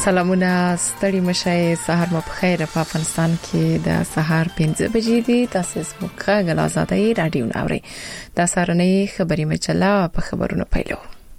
سلامونه ستړي مشه سحر مو بخیر په افغانستان کې د سحر 5 بجې دي تاسو زموږه غل آزادۍ رادیو ناوړي د سهارنۍ خبري مجله په خبرونو پیلو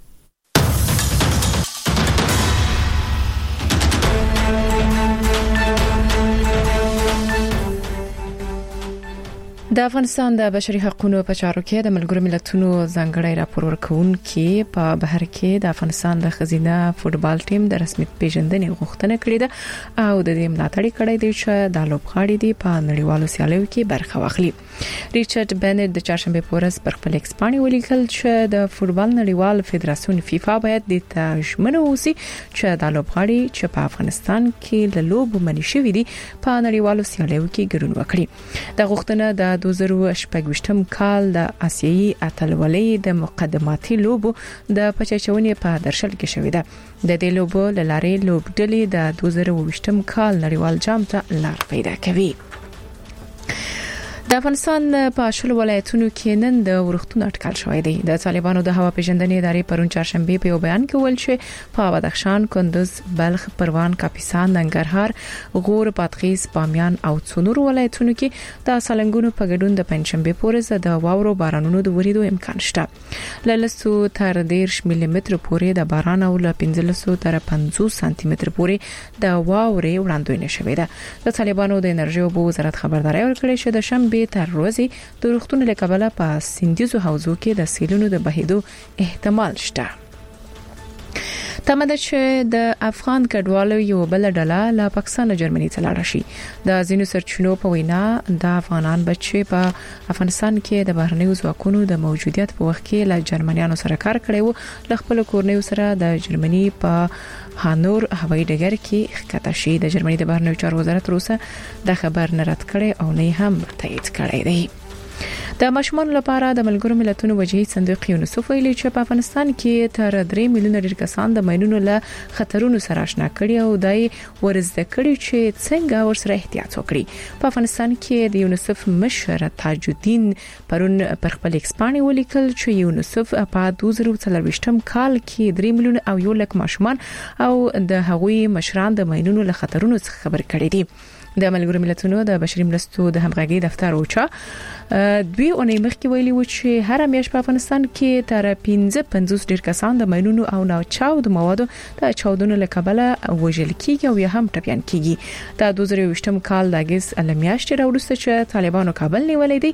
د افغانستان د بشري حقوقو په چارو کې د ملګرو ملتونو ځانګړی راپور ورکونکي په بهر کې د افغانستان د خزینه فوتبال ټیم د رسمي پیژندنې غوښتنه کړې ده او د دې ملاتړ کړی دی چې د لوبغاړي دی په نړیوالو سیالیو کې برخه واخلي. ریچارډ بنټ د چهارشنبه په ورځ پر خپل ایکس باندې ولیکل چې د فوتبال نړیوال فدراسیون فیفا باید د تشمنو اوسي چې د لوبغاړي چې په افغانستان کې له لوب منی شوی دی په نړیوالو سیالیو کې ګډون وکړي. د غوښتنه د 2018 کال د آسیایي اتلولۍ د مقدماتي لوبو د پچچونې په درشل کې شوې ده. د دې لوبو لارې لوبډلې د 2018 کال نړیوال جام ته لار پیدا کوي. د افغانستان په شل ولایتونو کې نن د ورښتونو اټکل شوې دي. د طالبانو د هوا پیژندنې ادارې پرون چهارشنبه په یو بیان کې ویل چې په بدخشان، کندوز، بلخ، پروان، کاپیسا، ننګرهار، غور، بادغیس، بامیان او څنور ولایتونو کې د سالنګونو په ګډون د پنځشنبه پورې د واورو بارانونو د وریدو امکان شته. للسو تر 10 ملي متر پورې د باران او ل 15 تر 50 سانتي متر پورې د واورې وړاندوینه شوې ده. د طالبانو د انرژي او وزارت خبرداري ورکړې چې د شنبه تر ورځې د روغتون لکبله په سیندیزو حوزو کې د سیلونو د بهیدو احتمال شته. تمه چې د افغان کډوالو یو بل ډله له پاکستان او جرمني څخه لاړ شي. د ځینو سرچینو په وینا د افغانان بچي په افغانستان کې د بهرنیو ځواکونو د موجودیت په وخت کې له جرمنیانو سره کار کړی وو. ل خپل کورنیو سره د جرمني په هانور هوایي ډګر کې ښکته شي. د جرمني د بهرنیو چارو وزارت روسه د خبر نه رد کړي او نه هم تایید کړی دی. د ماشومان لپاره د ملګرو ملتونو وجهي صندوق یونیسف ویلي چې په افغانستان کې تر 3 میلیونه ډیر کسان د ماینونو له خطرونو سره آشنا کړي او دای ورزده کړي چې څنګه ورسره احتیاط وکړي. په افغانستان کې د یونیسف مشر تاج الدین پرون پر خپل ایکس باندې ولیکل چې یونیسف په 2023 کال کې 3 میلیونه او 1 لک ماشومان او د هغوی مشران د ماینونو له خطرونو څخه خبر کړي دي. د ملګرو ملتونو د بشري مرستو د همغږي دفتر اوچا دوی اونۍ مخکې ویلي و چې هر میاشت په افغانستان کې تر 55 ډیر کسان د ماینونو او ناچاو د موادو د چاودنو له کبله وژل کیږي او یا هم ټپيان کیږي. د 2023 کال د اگست لمیاشتې راوړسته چې طالبانو کابل نیولې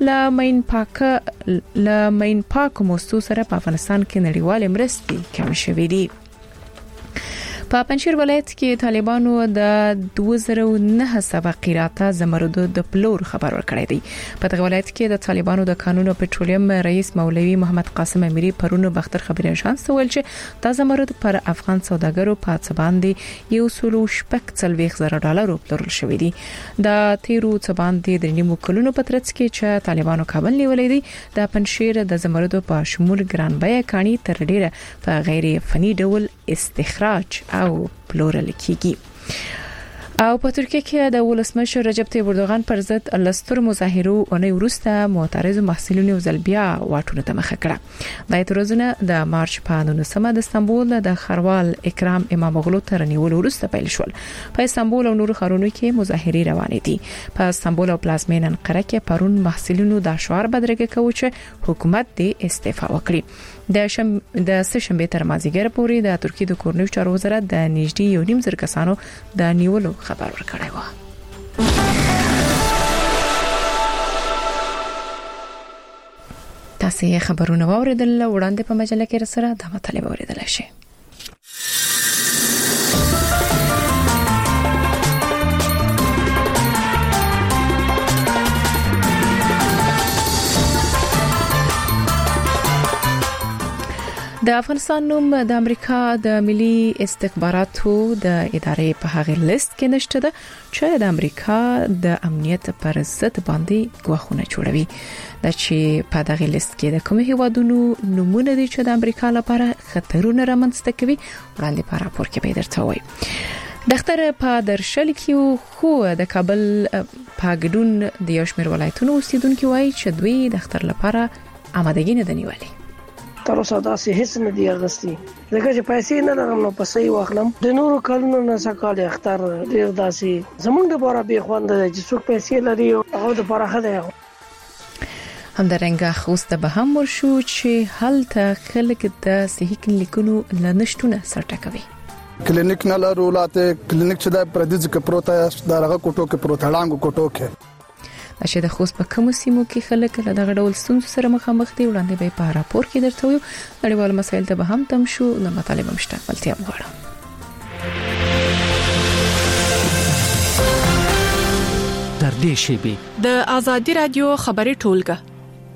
دي ل مین پاک موسسو سره په افغانستان کې نړیوال مرستې کم شوې دي. په پنځیر ولایت کې طالبانو د 2009 سبق قراته زمرد د پلور خبر ورکړی دی. په دغه ولایت کې د طالبانو د قانون او پټرولیم رئیس مولوی محمد قاسم امیری پرونو بختر خبري اژانس ته ویل چې د زمرد پر افغان سوداګرو په څ باندې $140,000 پلورل شوې دي. د تیرو څ باندې د نیمو کلونو په ترڅ کې چې طالبانو کابل نیولې دي د پنځیر د زمرد په شمول ګران بیه کانی تر ډیره په غیر فني ډول استخراج او پلورل کیږي. او په ترکیه کې د ولسمشر رجب طیب اردوغان پر ضد لستر مظاهرو اونۍ وروسته معترض محصلینو زلبیا واټونه ته مخه کړه. د اعتراضونه د مارچ په 19 د استانبول د خروال اکرام اماموغلو تر نیول وروسته پیل شول. په استانبول او نورو ښارونو کې مظاهرې روانې دي. په استانبول او پلازمینه انقره کې پرون محصلینو د شعار بدرګه کوي چې حکومت دې استعفا وکړي. د سهشنبه تر مازیګر پورې د ترکیه د کورنیو چارو وزارت د نږدې 1.5 کسانو د نیولو خبر ورکړی و. تاسو خبرونه واوریدل وړاندې په مجله کې سره د مطالبه اوریدل شي. د افغانستان نوم د امریکا د ملي استخباراتو د ادارې په هغه لیست کې نشته ده چې د امریکا د امنیت پر ضد باندې غواخونه جوړوي. د چې په دغه لیست کې د کوم هیوادونو نمونه دي چې د امریکا لپاره خطرونه رامنځته کوي وړاندې په راپور کې به درته وایي. دختر په درشل کې خو د کابل په ګډون د یو شمېر ولایتونو اوسیدونکو وایي چې دوی دختر لپاره آمادګي نه دنیولې. تر اوسه داسې هیڅ نه دی اغستې. ځکه چې پیسې نه لرم نو پسې واخلم. د نورو کلونو نه سکال اختر ډیر داسې زمونږ لپاره به خوند دی چې څوک پیسې لري او د لپاره خدای. همدارنګه خوسته به هم ورشو چې هلته خلک د صحي کلینیکونو لنشتونه سرټکوي. کلینیک نه لرو لاته کلینیک چې د پردیز کې پروت دی دغه کوټو کې پروت لاندې کوټو کې چې د خوست په کوم سیمو کې خلک له دغه ډول ستونزو سره مخامخ دي وړاندې به په راپور کې درته وي. نړیوال مسایل ته به هم تم شو نو مطالبه مشته خپلتیا وغواړم. تر دې شیبې د ازادي رادیو خبري ټولګه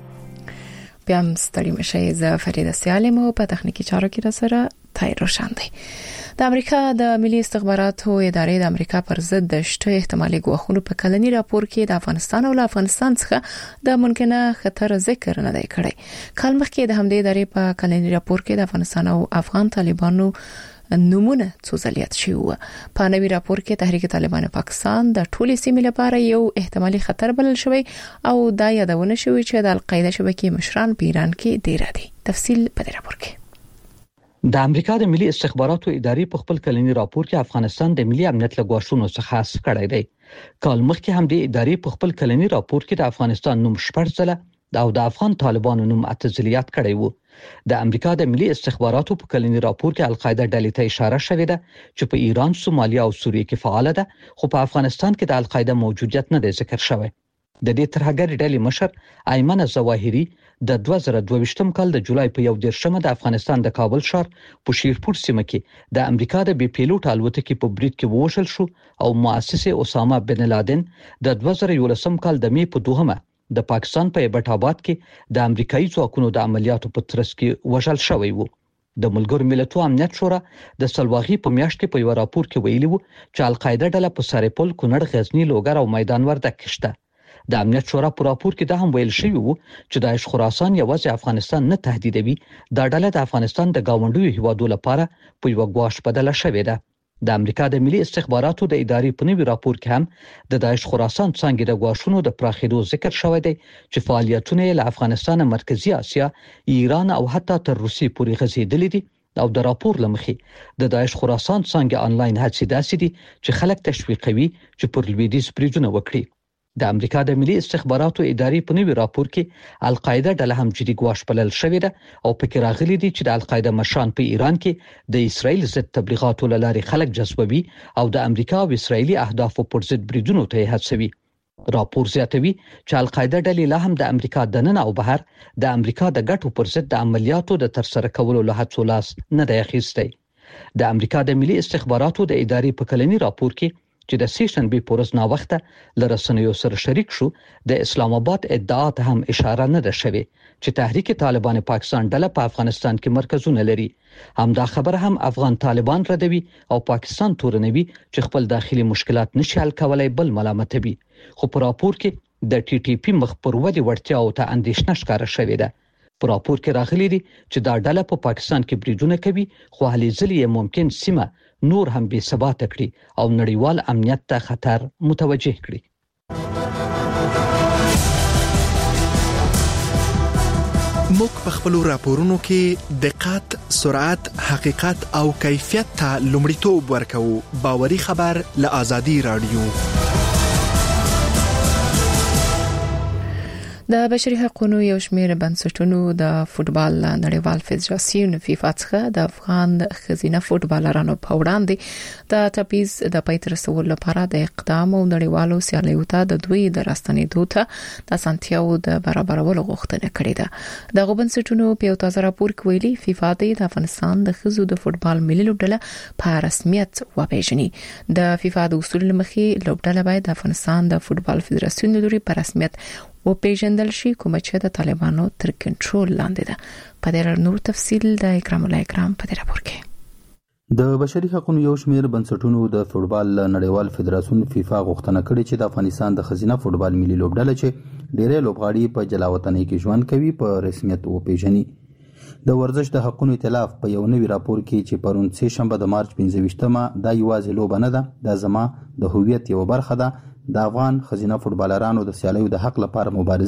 بیا هم ستړي مشي. زه فریده سالم او په تخنیکی چارو کې را سره تای روشن دی. د امریکا د ملي استخباراتو ادارې د امریکا پر ضد د شته احتمالي ګواښونو په کلنی راپور کې د افغانستان او افغانستان څخه د ممکنه خطر ذکر نه دی کړی. کال مخکې د همدې ادارې په کلنی راپور کې د افغانستان او افغان طالبانو نمونه څو ځلیات شوی و. په نوي راپور کې تحریک طالبان پاکستان د ټولې سیمې لپاره یو احتمالي خطر بلل شوی او دا یادونه شوی چې د القاعده شبکې مشران په ایران کې ډیر دي. تفصیل په راپور کې. د امریکا د ملي استخباراتو ادارې په خپل کلنی راپور کې افغانستان د ملي امنیت له ګواښونو څخه خاص کړی دی. کال مخکې هم د ادارې په خپل کلنی راپور کې د افغانستان نوم شپږ ځله او د افغان طالبانو نوم اته ځلیات کړی وو. د امریکا د ملي استخباراتو په کلنی راپور کې القاعده ډلې ته اشاره شوې ده چې په ایران، سومالیا او سوریه کې فعال ده، خو په افغانستان کې د القاعده موجودیت نه دی ذکر شوی. د دې ترهګر ډلې مشر ایمن ظواهری د 2022م کال د جولای په 11مه د افغانستان د کابل ښار په شیرپور سیمه کې د امریکا د بي پیلوټ الوتکې په برید کې ووژل شو او مؤسس اسامه بن لادن د 2011م کال د می په 2مه د پاکستان په ایبټ آباد کې د امریکایي ځواکونو د عملیاتو په ترڅ کې وژل شوی وو. د ملګرو ملتونو امنیت شورا د سلواغي په میاشت کې په یو راپور کې ویلي وو چې القاعده ډله په سرپل، کونړ، غزنی، لوګر او میدان وردګ کې شته. د امنیت شورا په راپور کې دا هم ویل شوی وو چې داعش خراسان یوازې افغانستان نه تهدیدوي، دا ډله د افغانستان د گاونډیو هیوادو لپاره په یو غواش بدله شوې ده. د امریکا د ملي استخباراتو د ادارې په نوي راپور کې هم د داعش خراسان څنګه د غواښونو د پراخېدو ذکر شوی دی چې فعالیتونه له افغانستان، مرکزی اسیا، ایران او حتی تر روسیې پورې غځېدلې دي. او د راپور لمخې د داعش خراسان څنګه انلاین هڅې داسې دي چې خلک تشویقوي چې پر لویدیځ بریدونه وکړي. د امریکا د ملي استخباراتو ادارې په نوي راپور کې القاعده ډله هم جدي ګواښ بلل شوې ده او پکې راغلي دي چې د القاعده مشران په ایران کې د اسرایل ضد تبلیغاتو لارې خلک جذبوي او د امریکا او اسرایلی اهدافو پر ضد بریدونو ته هڅوي. راپور زیاتوي چې القاعده ډلې لا هم د امریکا دننه او بهر د امریکا د ګټو پر ضد د عملیاتو د ترسره کولو له هڅو لاس نه دی اخیستی. د امریکا د ملي استخباراتو د ادارې په کلنی راپور کې چې د سیشنبه پورز نا وخته لرسنیو سره شریک شو د اسلام آباد ادعا ته هم اشاره نه ده شوی چې تحریک طالبان پاکستان ډله په افغانستان کې مرکزونه لري. هم دا خبره هم افغان طالبان ردوي او پاکستان تورنوي چې خپل داخلي مشکلات نشي حل کولای بل ملامتوي. خو په راپور کې د ټي ټي پی مخ پر ودی وړتیا او ته اندیشنه ښکاره شوې ده. په راپور کې راغلي دي چې دا ډله په پاکستان کې بریدونه کوي خو هلي ځلې ممکن سیمه نور هم بې ثبات کړي او نړیوال امنیت ته خطر متوجه کړي. موږ په خپل راپورونو کې دقت، سرعت، حقیقت او کیفیت ته لومړیتوب ورکوو. باوري خبر له آزادي رادیو. د بشري حقوقو یو شمېر بنسټونو د فوتبال نړیوال فدراسیون فیفا څخه د افغان ښځینه فوتبالرانو په وړاندې د تبعیض د پای ته رسولو لپاره د اقدام او نړیوالو سیالیو ته د دوی د راستنېدو ته د اسانتیاو د برابرولو غوښتنه کړې ده. دغه بنسټونو په یو تازه راپور کې ویلي فیفا د افغانستان د ښځو د فوتبال ملي لوبډله په رسمیت وپیژني. د فیفا د اصول مخې لوبډله باید د افغانستان د فوتبال فدراسیون لوري په رسمیت و پیژندل شي کوم چې د طالبانو تر کنټرول لاندې ده. په دې اړه نور تفصیل د اکرام الله اکرام په دې راپور کې. د بشري حقوقو یو شمېر بنسټونو د فوتبال نړیوال فدراسیون فیفا غوښتنه کړې چې د افغانستان د ښځینه فوتبال ملي لوبډله چې ډېرې لوبغاړي په جلاوطنۍ کې ژوند کوي په رسمیت وپیژني. د ورزش د حقوقو ائتلاف په یو نوي راپور کې چې پرون سه شنبه د مارچ 25مه دا یوازې لوبه نه ده، دا زما د هویت یو برخه ده. د افغان ښځینه فوتبالرانو د سیالیو د حق لپاره مبارزه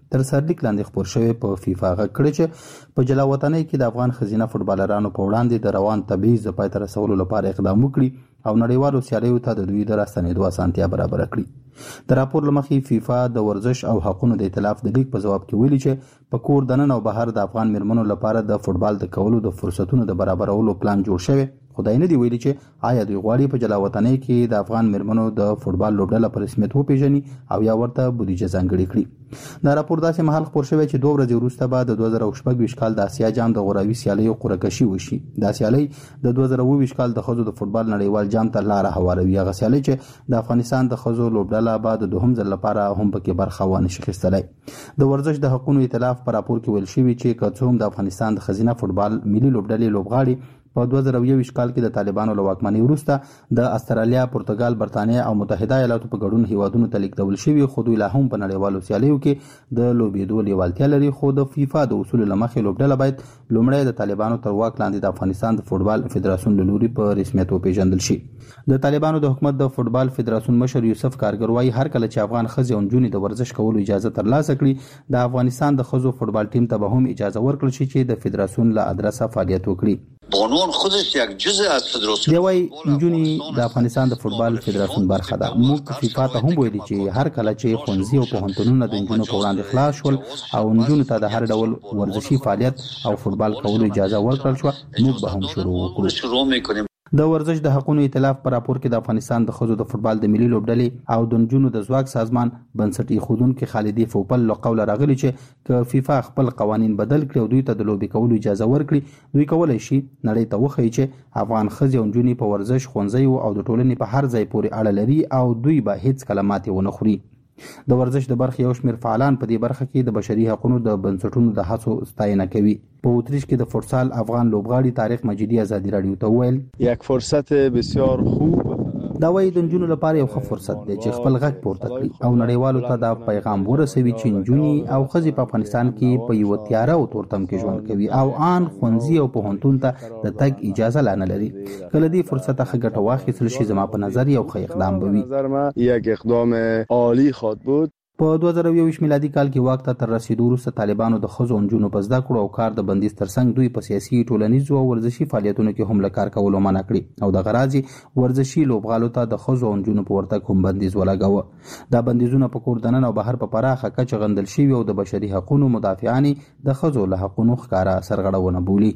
تر سرلیک لاندې خبر شوی په فیفا غکړي چې په جلاوطنۍ کې د افغان خزینه فوټبالرانو په وړاندې د روان تبعیض د پای ته رسولو لپاره اقدام وکړي او نړیوالو سیالیو ته د دوی د راستنېدو اسانتیا برابر کړي. د راپور لمخې فیفا د ورزش او حقوقو د ائتلاف د لیک په جواب کې ویلي چې په کور دننه او بهر د افغان میرمنو لپاره د فوټبال د کولو د فرصتونو د برابرولو پلان جوړ شوی، خدای نه دی ویلي چې آیا دوی غواړي په جلاوطنۍ کې د افغان میرمنو د فوټبال لوبډله په رسمیت وپیژني او یا ورته بودیجه ځانګړې کړي. دا راپور داسې مهال خبر شوی چې 2 ورځې وروسته به د 2026 کال د اسیا جام د غوراوي سیالیو قرعه کشي وشي. دا سیالي د 2020 کال د ښځو د فوټبال نړیوال جام ته لار هواروي. هغه سیالي چې د افغانستان د ښځو لوبډله به د دوهم ځل لپاره هم پکې برخه ونشي اخیستلی. د ورزش د حقوقو ائتلاف په راپور کې ویل شوی چې که څوم د افغانستان د خزینه فوټبال ملي لوبډلې لوبغاړي په 2021 کال کې د طالبانو له واکمنۍ وروسته د استرالیا، پرتګال، برتانیا او متحده ایالاتو په ګډون هیوادونو ته لیږدول شوي، خو دوی لا هم په نړیوالو سیالیو کې د لوبېدو لیوالتیا لري. خو د فیفا د اصولو له مخې لوبډله باید لومړی د طالبانو تر واک لاندې د افغانستان د فوټبال فدراسیون له لوري په رسمیت وپیژندل شي. د طالبانو د حکومت د فوټبال فدراسیون مشر یوسف کارګر وايي هر کله چې افغان ښځې او نجونې د ورزش کولو اجازه ترلاسه کړي، د افغانستان د ښځو فوټبال ټیم ته به هم اجازه ورکړل شي چې د فدراسیون له ادرسه فعالیت وکړي. بانوان خودش یک جزء از فدراسیون دی وايي نجونې د افغانستان د فوټبال فدراسیون برخه ده. موږ فیفا ته هم ویلي چې هر کله چې ښوونځي او پوهنتونونه د نجونو په وړاندې خلاص شول او نجونو ته د هر ډول ورزشي فعالیت او فوټبال کولو اجازه ورکړل شو، موږ به هم شروع وکړو. د ورزش د حقوقو ائتلاف په راپور کې د افغانستان د ښځو د فوټبال د ملي لوبډلې او د نجونو د ځواک سازمان بنسټ ایښودونکي خالدي فوپل له قوله راغلي چې که فیفا خپل قوانین بدل کړي او دوی ته د لوبې کولو اجازه ورکړي، دوی کولی شي نړۍ ته وښیي چې افغان ښځې او نجونې په ورزش، ښوونځیو او د ټولنې په هر ځای پورې اړه لري او دوی به هیڅ کله ماتې ونه خوري. د ورزش د برخې یو شمېر فعالان په دې برخه کې د بشري حقوقو د بنسټونو د هڅو ستاینه کوي. په اوتریش کې د فوټسال افغان لوبغاړي طارق مجیدي ازادي رادیو ته وویل یک فرصت بسیار خوب دا وایي د نجونو لپاره یو ښه فرصت دی چې خپل غږ پورته کړي او نړیوالو ته دا پیغام ورسوي چې نجونې او ښځې په افغانستان کې په یو تیاره او تورتم کې ژوند کوي او آن ښوونځي او پوهنتون ته د تګ اجازه لا نه لري. کله دې فرصت ښه ګټه واخیستل شي زما په نظر یو ښه اقدام به وي. یک اقدام عالی خواهد بود. په 2021 میلادي کال کې واک ته تر رسیدو وروسته طالبانو د ښځو او نجونو په زده کړو او کار د بندیز ترڅنګ دوی په سیاسي، ټولنیزو او ورزشي فعالیتونو کې هم له کار کولو منع کړي او د غرازي ورزشي لوبغالو ته د ښځو او نجونو په ورتګ هم بندیز ولګاوه. دا بندیزونه په کور دننه او بهر په پراخه کچه غندل شوي او د بشري حقوقو مدافعان د ښځو له حقوقو ښکاره سرغړونه بولي.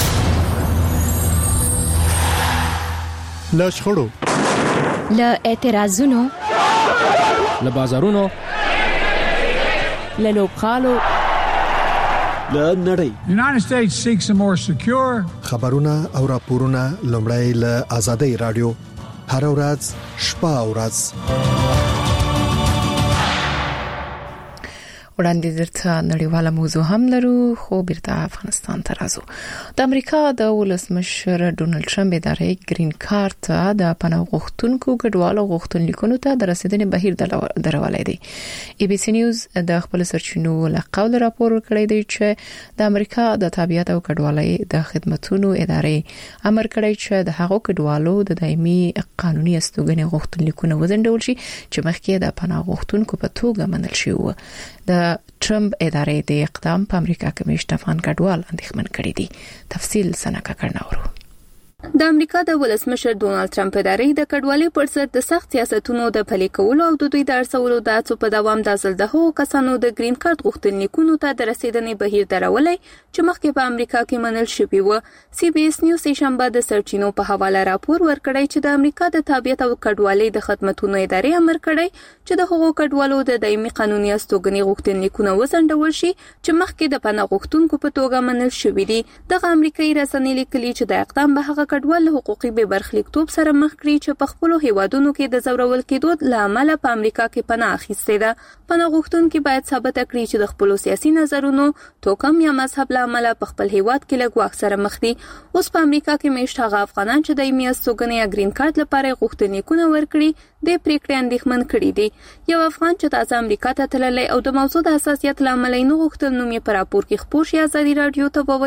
له شخړو، له اعتراضونو، له بازارونو، له لوبغالو، له نړۍ. United States seeks a more secure. خبرونه او راپورونه لومړی له آزادۍ رادیو هر ورځ شپه او ورځ وړاندې درته نړیواله موضوع هم لرو، خو بیرته افغانستان ته راځو. د امریکا د ولسمشر ډونالد ټرمپ ادارې گرین کارت ته د پناه غوښتونکو کډوالو غوښتنلیکونو ته د رسیدنې بهیر درولای دی. ای بي سي نیوز د خپل سرچینو له قول راپور کړی دی چې د امریکا د تابعیت او کډوالۍ د خدماتو ادارې امر کړی چې د هغو کډوالو د دایمي قانوني استوګنې غوښتنلیکونه وزندول شي چې مخکې د پناه غوښتونکو په توګه منل شوی و. د ټرمپ ادارې د اقدام په امریکا کې مشت افغان کډوال اندېښمن کړي دي. تفصیل سنکه کړناورو. د امریکا د ولسمشر ډونالد ټرمپ ادارې د کډوالۍ پر ضد د سخت سیاستونو د پلي کولو او د دوی د ارسولو د هڅو په دوام د ځل د هغو کسانو د گرین کارت غوښتنلیکونو ته د رسیدنې بهیر درولای چې مخکې په امریکا کې منل شوی و. سی بي اس نیوز شنبه د سرچینو په حواله راپور ورکړی چې د امریکا د تابعیت او کډوالۍ د خدماتو ادارې امر کړی چې د هغو کډوالو د دایمي قانوني استوګنې غوښتنلیکونه وزندول شي چې مخکې د پناه غوښتونکو په توګه منل شوی دي. دغه امریکایي رسنۍ لیکلي چې د اقدام به هغه کډوال حقوقي به برخلیکتوب سره مخ کړي چې په خپل هیوادونو کې د زورول کېدو لامل په امریکا کې پناه اخیستې ده. پناه غوښتونکي باید ثابت کړي چې د خپل سیاسي نظرونو، توکم یا مذهب لامل په خپل هیواد کې له ګواښ سره مخ دي. اوس په امریکا کې مشت هغه افغانان چې د دایمي استوګنې یا گرین کارت لپاره غوښتنلیکونه ورکړي د پریکړې اندېښمن کړي دي. یو افغان چې تازه امریکا ته تللی او د موضوع د حساسیت لامل نه غوښتل نوم یې په راپور کې خپور شي ازادي رادیو ته وویل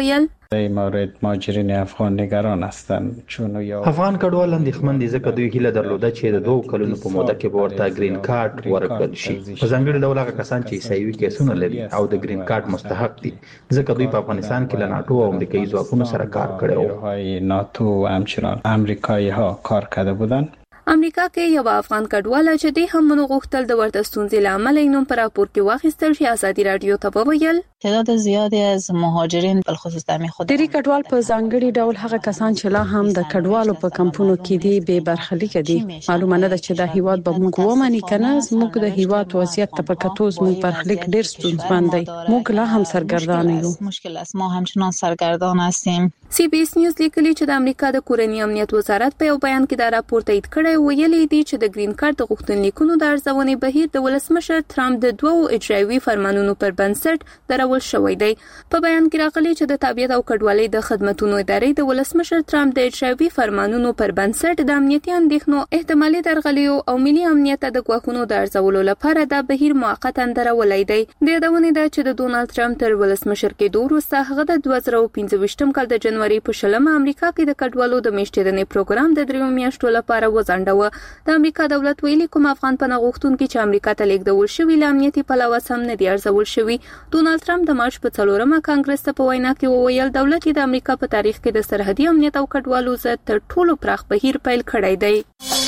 در مورد مهاجرین افغان نگران هستند چون افغان کډوال اندېښمن دي ځکه دوی هیله درلوده چې د 2 کلونو په موده کې به ورته ګرین کارت ورکړل شي. په ځانګړي ډول هغه کسان چې عیسایي کیسونه لري او د ګرین کارت مستحق دي ځکه دوی په افغانستان کې له ناتو او امریکایي ځواکونو سره کار کړی و. ناتو و همچنان امریکایی ها کار کرده بودند. امریکا کې یو افغان کډوال چې د هم غوښتل د ورته ستونزې لامل اینوم پر راپور کې واخیستل شي. ازادي رادیو ته وویل تعداد زیادی از مهاجرین بالخصوص در خود ډېری کډوال په ځانګړي ډول هغه کسان چې لا هم د کډوالو په کمپونو کې دي به برخلیک دي. معلومه نه ده چې د هیواد به موږ ومني کنه. موږ د هیواد وضعیت ته په کتو موږ برخلیک ډېر ستونزمن دی. موږ لا هم سرګردان یو. مشکل است. ما همچنان سرګردان هستیم. سی بي اس نیوز لیکلي چې د امریکا د کورنۍ امنیت وزارت په یو بیان کې دا راپور تایید کړی ویلي دی چې د ګرین کارت غوښتنلیکونو د ارزونې بهیر د ولسمشر ترامپ د 2 اجرایوي فرمانونو پر بنسټ درول شوی دی. په بیان کې راغلي چې د تابعیت او کډوالۍ د خدماتو ادارې د ولسمشر ترامپ د اجرایوي فرمانونو پر بنسټ د امنیتي اندېښنو احتمالي درغلیو او ملي امنیت د غواخونو د ارزولو لپاره د بهیر موقتا درولای دی. د یادونه ده چې د ډونالد ترامپ تر ولسمشر کېدو وروسته هغه د 2015 کال د جنوري په شلمه امریکا کې د کډوالو د میشتېدنې پروګرام د 3 میاشتو لپاره وځنډاوه. د امریکا دولت ویلي کوم افغان پناه غوښتونکي چې امریکا ته لیږدول شوي له امنیتي پلوه سم نه دي ارزول شوي. ډونالد ترامپ د مارچ په 4مه کانګرس ته په وینا کې وویل دولت د امریکا په تاریخ کې د سرحدي امنیت او کډوالو ضد تر ټولو پراخ بهیر پیل کړی دی.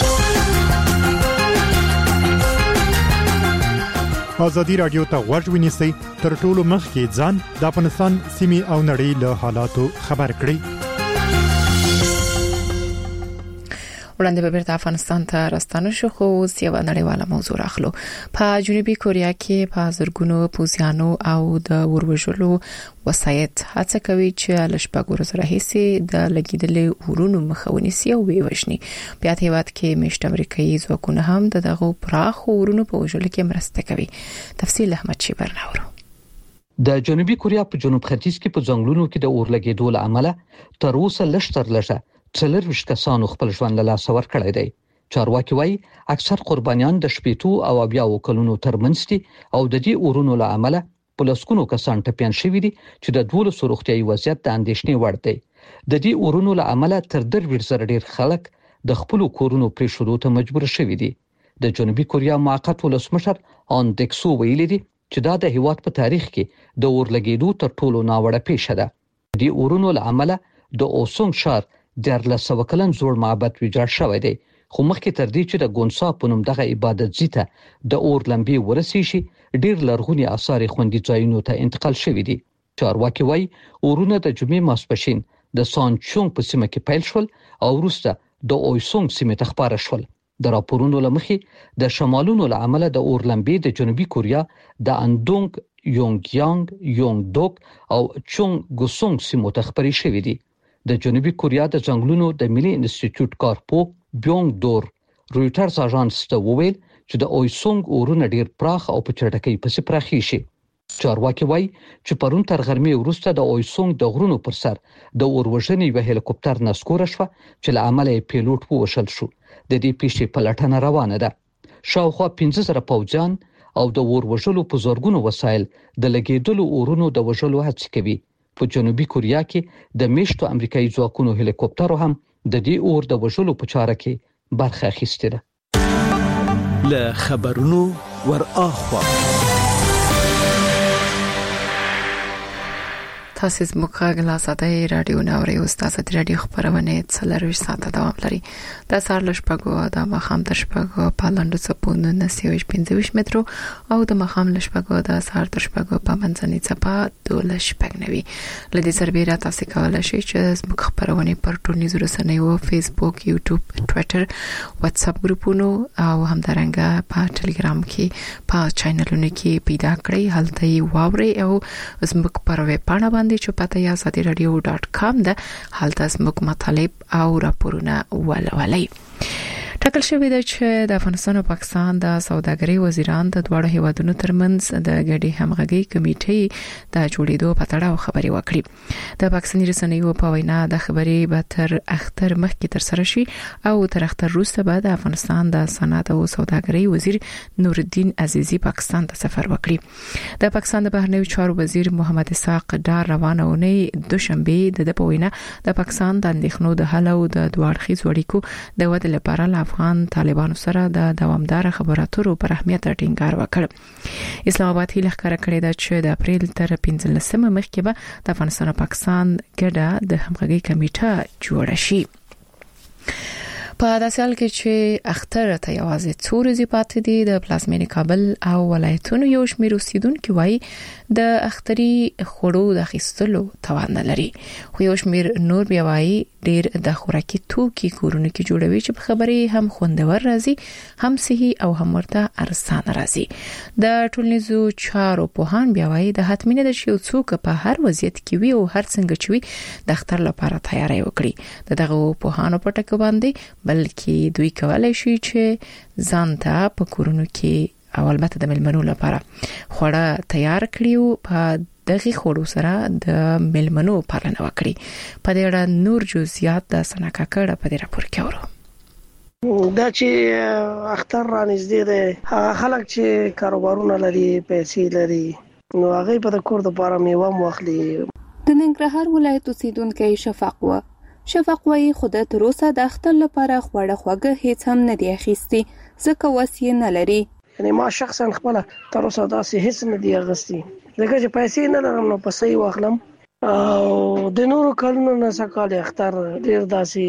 ازادي رادیو ته غوږ ونیسئ تر ټولو مخکې ځان د افغانستان سیمې او نړۍ له حالاتو خبر کړئ. وړاندې به بیرته افغانستان ته راستانه شو خو اوس یو نړیواله موضوع راخلو. په جنوبي کوریا کې په زرګونو پوځیانو او د وروژلو وسایت هڅه کوي چې لشبګ ورځ راهیسي د لګیدلې ورونو مخه ونیسي او ویوښني. بیا ته وخت کې مشت امریکایي ځواکونه هم دغه پراخ ورونو په وژلو کې مرسته کوي. تفصیل احمد شي برناورو. د جنوبي کوریا په جنوب ختیځ کې په ځنګلونو کې د اور لګیدو له امله تر اوسه لږ 40 کسانو خپل ژوند له لاسه ورکړی دی. چارواکي وایي اکثر قربانیان د 70 او 80 کلونو ترمنځ دي او د دې اورونو له امله په لسګونو کسان ټپيان شوي دي چې د 12 روغتيایي وضعیت د اندېښنې وړ دی. د دې اورونو له امله تر 3 ډیر خلک د خپل کورونو پریښودو ته مجبور شوي دي. د جنوبي کوریا موقت ولسمشر آن دکسو ویلي دي چې دا د هیواد په تاریخ کې د اور لګیدو تر ټولو ناوړه پیښه ده. د اورونو له امله د اوسونګ شهر د 1300 کلن زوړ معبد ویجاړ شوی دی. خو مخکې تر دې چې د ګونسا په نوم دغه عبادت ځای ته د اور لمبې ورسې شي ډیر لرغوني آثار خوندي ځایونو ته انتقال شوی دي. چارواکي وایي اورونه د جمعې ماسپښین د سانچونګ په سیمه کې پیل شول او وروسته د اویسونګ سیمه ته خپاره شول. د راپورونو لمخې د شمالونو له امله د اور لمبې د جنوبي کوریا د اندونګ، یونګیانګ، یونګ دوک او چونګ ګوسونګ سیمو ته خپرې شوې دي. د جنوبي کوریا د ځنګلونو د ملي انسټیټیوټ کارپو بیونګ دور رويټرز اژانس ته وویل چې د اویسونګ اورونه ډیر پراخ او په چټکۍ پسې پراخي شي. چارواکي وایي چې پرون تر غرمې وروسته د اویسونګ د غرونو پر سر د اوروژنې یو هلیکوپټر نسکور شو چې له امله پیلوټ ووشل شو. د دې پیښې په لټنه روانه ده. شاوخوا 15000 پوځیان او د اوروژلو په زورګونو وسایل د لګیدلو اورونو د وژلو هڅه کوي. په جنوبي کوریا کې د میشتو امریکایي ځواکونو هلیکوپټرو هم د دې اور د وژلو په چاره کې برخه اخیسته ده. له خبرونو ور اخوا تاسو زموږ غږ له ساده رادیو نوري استاد د رادیو خبرونه څلروي ساعت دوام لري. د سهار لشپګو د مخام د شپګو په لاندو صپونه 915 مترو او د مخام لشپګو د سهار د شپګو په منځني صپا 12 شپګنوي. لدې سربېره تاسو کولای شئ چې زموږ خبرونه پر ټولنیزو رسنیو فیسبوک، یوټیوب، ټوئیټر، واتس اپ ګروپونو او همدارنګه په ټلګرام کې په چینلونو کې پیدا کړئ. هلته یې واوري او زموږ پر ویب پاڼه باندې چې پته یا azadiradio.com ده. هلته زموږ مطالب او راپورونه ولولئ. ټاکل شوې ده چې د افغانستان او پاکستان د سوداګرۍ وزیران د دوه هیوادونو ترمنځ د ګډي همغږي کمیټې د جوړېدو په تړاو خبرې وکړي. د پاکستاني رسنیو په وینا د خبرې به تر اختر مخکې تر سره شي او تر اختر وروسته به د افغانستان د صنعت او سوداګرۍ وزیر نورالدین عزیزی پاکستان ته سفر وکړي. د پاکستان د بهرنیو چارو وزیر محمد اسحاق ډار روانه اونۍ دوشنبه د پوینا د پاکستان د اندېښنو د حل او د دوړخیز وړیکو د ودې لپاره افغان طالبانو سره د دوامدار خبرو اترو پر اهمیت ټینګار وکړ. اسلام آباد هیله ښکاره کړې ده چې د اپریل تر 15 مخکې به د افغانستان او پاکستان ګډه د همغږي کمیټه جوړه شي. په داسې حال کې چې اختر ته یوازې څو ورځې پاتې دي، د پلازمینې کابل او ولایتونو یو شمېر اوسیدونکو وايي د اختري خوړو د اخیستلو توان نه لري، خو یو شمېر نور بیا وايي ډېر د خوراکي توکي کورونو کې جوړوي چې په خبرې هم خوندور راځي، هم صحي او هم ورته ارزانه راځي. د ټولنیزو چارو پوهان بیا وايي د حتمینه د شیو څوک په هر وضعیت کې وي او هر څنګه چې وي د اختر لپاره تیاری وکړي. دغه پوهانو په ټکو باندې بلکې دوی کولای شي چې ځان ته په کورونو کې او البته د ملمنو لپاره خوړه تیار کړي او په دغه خوړو سره د ملمنو پالنه وکړي. په دې اړه نور جزئیات د سناکا کړه په دې راپور کې اورو. دا چې اختر را نږدې ده، هغه خلک چې کاروبارونه لري، پیسې لري، نو هغه په کور د پاره میوه واخلي. د ننګرهار ولایت اوسیدونکو شفق وايي خود تر اوسه د اختر لپاره خوړه خوګه هیڅ هم نه دی اخیستي ځکه وسیله نه لري. یعنی ما شخصا خپل تر اوسه داسې هیڅ نه دی اغستی ځکه چې پیسې نه لرم، نو پیسې واخلم او د نورو کلونو نه سکاله اختر ډیر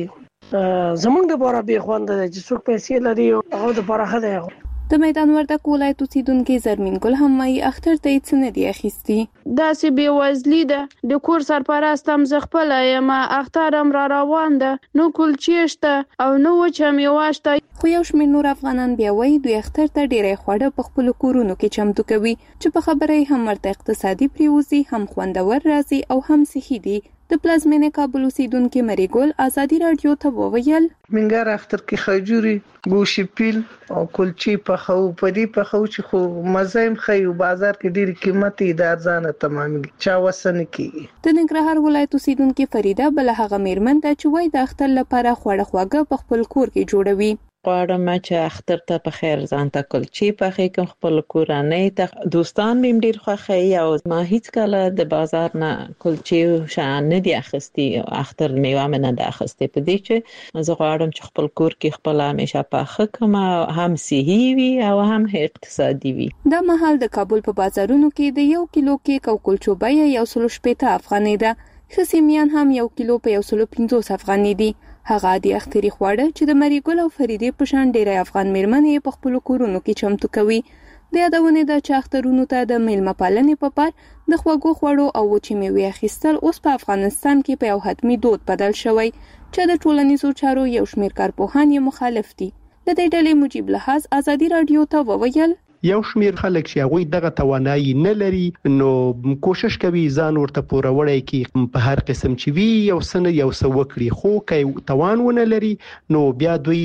داسې زمونږ د لپاره به خوند دی چې څوک پیسې لري او د لپاره خدای. د میدان وردک ولایت اوسیدونکو زرمین ګل هم وايي اختر ته هیڅ نه دی اخیستي. داسې بې وزلي ده، د کور سرپرستم زه خپله یم، اختر هم را روان ده، نو کلچې شته او نو وچه میوه شته. خو یو شمېر نور افغانان بیا وايي دوی اختر ته ډېری خوړه په خپلو کورونو کې چمتو کوي چې په خبره هم ورته اقتصادي پریوزي، هم خوندور راځي او هم صحي دي. د پلازمینې کابل اوسیدونکو مریګل ازادي رادیو ته وویل منګر اختر کې خجوري، ګوشي پیل او کلچې په خو پدی په خو چې خو مزایم خو بازار کې ډېر قیمتي د ارزانه تمامي چا وسن کی. د ننګرهار ولایت اوسیدونکو فریده بل هغه میرمن ده چې وای د اختر لپاره خوړه خوګه په خپل کور کې جوړوي. غواړم چې اختر ته په خیر ځان ته کلچې پخې کوم، خپل کورنۍ ته دوستان مې ډیر خوښي او ما هیڅ کله د بازار نه کلچې شان نه دی اخستي، اختر میوه مې نه ده اخستي. په دې چې زه غواړم چې خپل کور کې خپل همیشه پخې کوم، هم صحي وي او هم اقتصادي وي. دا مهال د کابل په بازارونو کې د 1 کیلو کیک او کلچو بیه 160 افغانۍ ده، خسیمیان هم 1 کیلو په 150 افغانۍ دي. هغه د اختري خواړه چې د مریګل او فریدې په شان ډېر افغان میرمنې په خپل کورونو کې چمتو کوي. د یادونه ده چې اخترونو ته د میلمه پالنې په پار د خوږو خوړو او وچې میوې اخیستل اوس په افغانستان کې په یو حتمي دود بدل شوی چې د ټولنیزو چارو یو شمېر کارپوهان یې مخالف دي. د دې ډلې مجيب لحاظ ازادي رادیو ته وویل یو شمیر خلک چې هغه دغه توانایي نه لري، نو کوشش کوي ځان ورته پوروړی کی په هر قسم چې وی یو سن یو سو وکړي، خو کوي توان ونه لري نو بیا دوی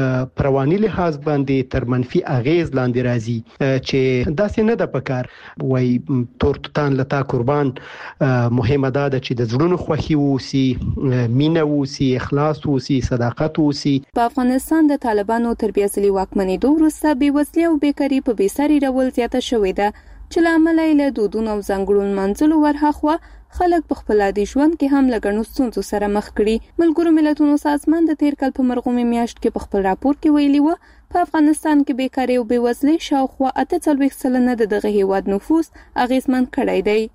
پرواني لحاظ باندې تر منفي اغیز لاندې راځي چې داسې نه ده پکار. وای تورتان لتا قربان مهمه ده چې د زړونو خوښي ووسی، مینه ووسی، اخلاص ووسی، صداقت ووسی. په افغانستان د طالبانو تربیه واکمنۍ وروسته بېوزلي او بیکاري په سری ډول زیاته شوې ده چې لامل یې له دودونو او ځانګړو منځلو ورهخوا خلک په خپل عادي ژوند کې هم لګڼو ستونزو سره مخ کړي. ملګرو ملتونو سازمان د تیر کال په مرغومي میاشت کې په خپل راپور کې ویلي و په افغانستان کې بیکاري او بېوزلي شاوخوا 48% د دغه هیواد نفوس اغیزمن کړی دی.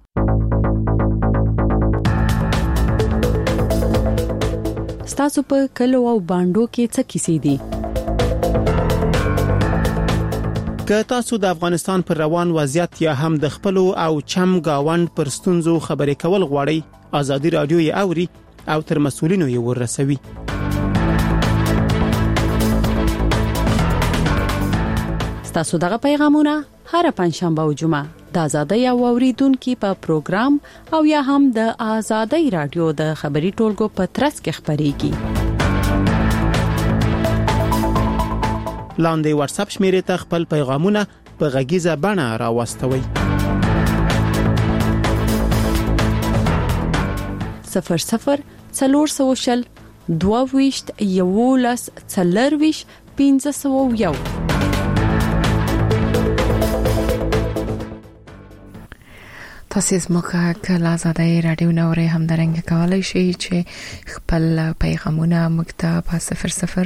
ستاسو په کلو او باندو کې څه کیسې دي؟ که تاسو د افغانستان پر روان وضعیت یا هم د خپل او چم گاوند پر ستونزو خبرې کول غواړئ، ازادي رادیو یې اوري او تر مسؤلینو یې ورسوي. ستاسو دغه پیغامونه هر پنځشنبه او جمعه د ازادي او اوریدونکو په پروګرام او یا هم د ازادي رادیو د خبري ټولګو په ترڅ کې خبريږي. لاندې واتس اپ شمیرې ته خپل پیغامونه په غږیزه بڼه راوستوي. 00 400 22 11 40 501. تاسو زموږ کله آزادۍ رادیو نورې هم درنګ کولای شئ چې خپل پیغامونه موږ ته په 00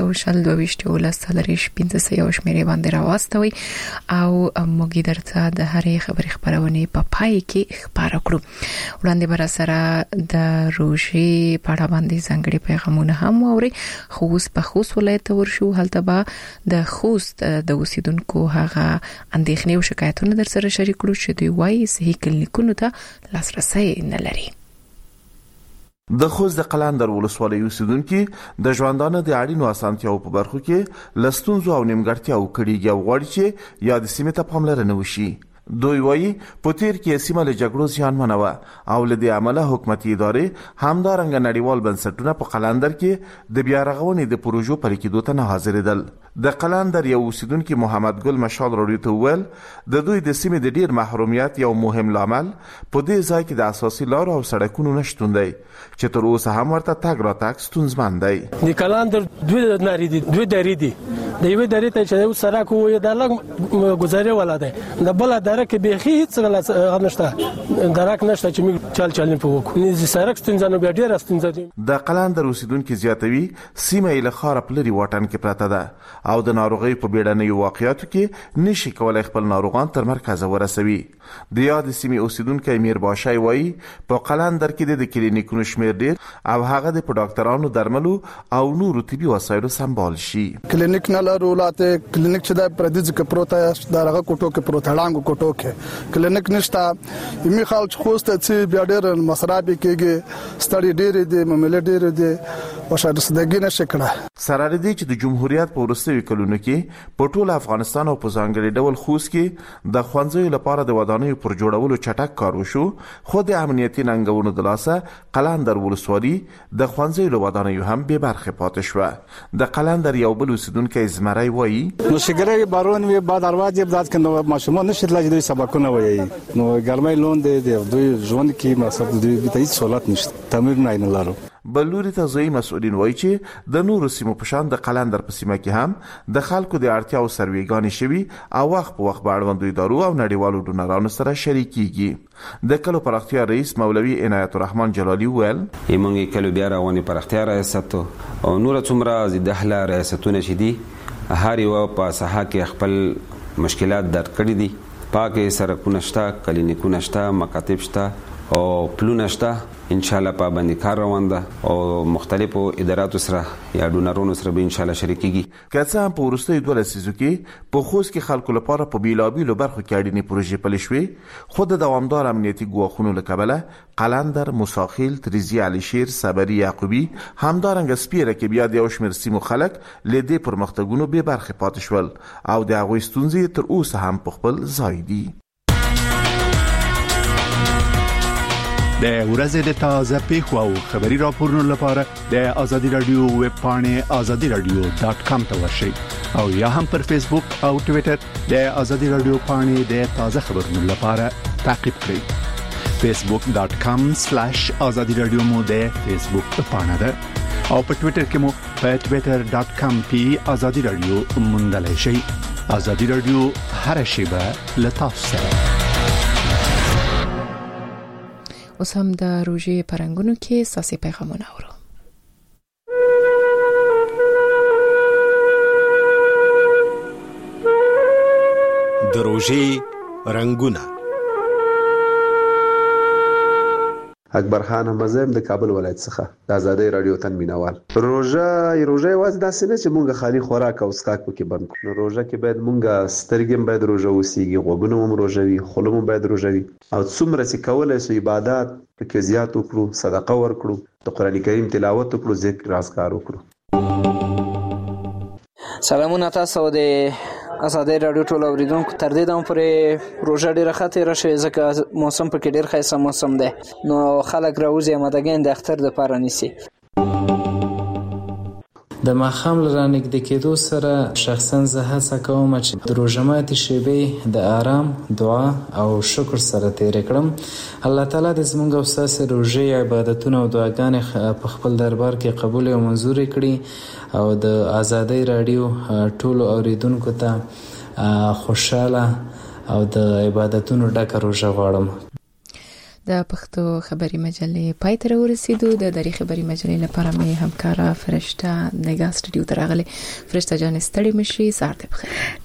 400 شمیرې باندې راوستوي او موږ درته د هرې خبرې خبرونه په پای کې خبر کړو. وړاندې بر سره د روژې په اړه باندې ځانګړي پیغامونه هم اوري. خوست په خوست ولایت ورشو هلته به د خوست د اوسیدونکو هغه اندېښنې او شکایتونه در سره شریک کړو چې دوی وايي صحیح کلینیکونو ته لاسرسي نه لري. د خوست د قلندر ولسوالۍ اوسیدونکو د ژوندانه د اړینو اسانتیاو په برخو کې لستونزو او نیمګړتیاو کړيږي او غواړي چې یاد سیمه ته پاملرنه وشي. دوی وایي په تیر کې سیمه له جګړو زیانمنه و او له دې عمله حکومتي ادارې همدارنګه نړیوال بنسټونه په قلندر کې د بیا رغونې د پروژو پلي کېدو ته نه حاضرېدل. د قلندر یو اوسیدونکو محمد ګل مشال راډیو ته ویل د دوی د سیمې د ډیر محرومیت یو مهم لامل په دې ځای کې د اساسي لارو او سړکونو نشټون دی چې تر اوسه هم ورته تګ راتګ ستونزمن دی. د قلندر دوی درې دي د یوې درې ته چې سړک وي د لګ گزارې ولا دی د بل درې کې به هیڅ نشته درک نشته چې موږ چل په وکړو نه سړک ستونزانو بیا ډیر ستونزه دي. د قلندر اوسیدونکو زیاتوي سیمه له خارپ لري واټن کې پراته ده او د ناروغي په بیړنیو واقعیاتو کې نشي کولای خپل ناروغان تر مرکز ورسوي. د یاد سیمه اوسیدونکو امیر باشای وایي په قلندر کې د کلینیکونو شمیر ډیر او هغه د ډاکټرانو درملو او نورو طبي وسایلو سمبال شي. کلینیک نه لرولاته کلینیک چې د پردیز کې پروت دغه کوټو کې پروت هړانګو کوټو کې کلینیک نشته. یمي خلک خوسته چې بیا ډیر مسرابي کېږي ستړي ډیر دي ممل ډیر دي او شاید صدګي نشه کړه. سره دې چې د جمهوریت په ورستوي کلونو کې په ټول افغانستان او په ځانګړي ډول خوست کې د خوانځي لپاره د ودانیو پر جوړولو چټک کار وشو خو د امنیتي ننګونو د لاسه قلندر ولسوالي د خوانځي ودانیو هم به برخه پاتې شو. د قلندر یو بل اوسیدونکو زمرای وایي نو شګره بارون وی بعد دروازه بذات کنه ماشومان نشي لږ دوی سبقونه وایي نو ګرمای لون دی دوی ژوند کې مصرف دوی به هیڅ سہولت نشته تمرین نه لرو. بلوري ته ځای مسؤلین وایي چې د نورو سیمو په شان د قلندر په سیمه کې هم د خلکو د اړتیاو سرویګانې شوي او وخت په وخت باندې ادارو او نړیوالو ډونرانو سره شریکيږي. د کلو پرختیا رئیس مولوی عنایت الرحمن جلالی ویل یمنګ کلو بیا راونی پرختیا ریاست او نور څومره د دهله ریاستونه شدي هر یو په ساحه کې خپل مشکلات درک کړی دي. پاکه سرکونه شته کلینیکونه شته مکاتب شته او پلونه شته ان شاء الله پابندي کار روان ده او مختلفو اداراتو سره یا ډونرونو سره به ان شاء الله شریکيږي. کله هم په ورستۍ دوه لسیزو کې په خوست کې خلکو لپاره په بیلابیلو برخو کې اړینې پروژې پلي شوې خو د دوامدار امنیتي ګواښونو له کبله قلندر مساخیل تریزی علي شیر صبري یعقوبي همدارنګه سپیره کې بیا د یو شمېر سیمو خلک له دې پرمختګونو به برخه پاتې شول او د هغوی ستونزې تر اوسه هم په خپل ځای دي. د ورځې د تازه پیښو او خبري راپورونو لپاره د آزادي رادیو ویب پاڼې azadiradio.com ته ورشئ او یا هم پر فیسبوک او ټوئیټر د آزادي رادیو پاڼې د تازه خبرونو لپاره تعقیب کړئ. facebook.com/azadiradio مو د فیسبوک پاڼه ده او په ټوئیټر کې مو په twitter.com/azadiradio موندلای شئ. آزادي رادیو هر شیبه لتاسو سره. اوس هم د روژې پرنګونو کې ساسي پیغامونه اورو. د روژې رنگونه. اکبر خان مزم د کابل ولایت څخه د آزادۍ رادیو تن مینوال. روژه واز داسې نه چې مونږ خالي خوراک او اسکاک پکې بند کړو. روژه کې باید مونږ سترګې باید روژه وسیږي، غوږونه هم روژه وي، خوله هم باید روژه وي او څومره چې کولای شو عبادت پکې زیات وکړو، صدقه ورکړو، د قران کریم تلاوت وکړو، ذکر اذکار وکړو. سلامونه تاسو د آزادۍ رادیو ټول اوریدونکو تر دې دمه پورې روژه ډیره خطر راشه ځکه موسم پکې ډیر ښایسته موسم دی نو خلک راوځي آمادګي د اختر د پاره نیسي. د ماخام لرانګ د کېدو سره شخصا زه هڅه کوم چې د روژه ماتي شیبې د آرام، دعا او شکر سره تیر کړم. الله تعالی دې زموږ او تاسو روژه، عبادتونه او دعاګانې په خپل دربار کې قبول او منزور کړي او د آزادۍ رادیو ټولو اوریدونکو ته خوشاله او د عبادتونو ډکه روژه غواړم. د پښتو خبري مجلې پای ته ورسېدو. د دری خبري مجلې لپاره مې همکارا فرشته نگاه سټډیو ته راغله. فرشته جان ستړي مشي، سهار ته بخیر.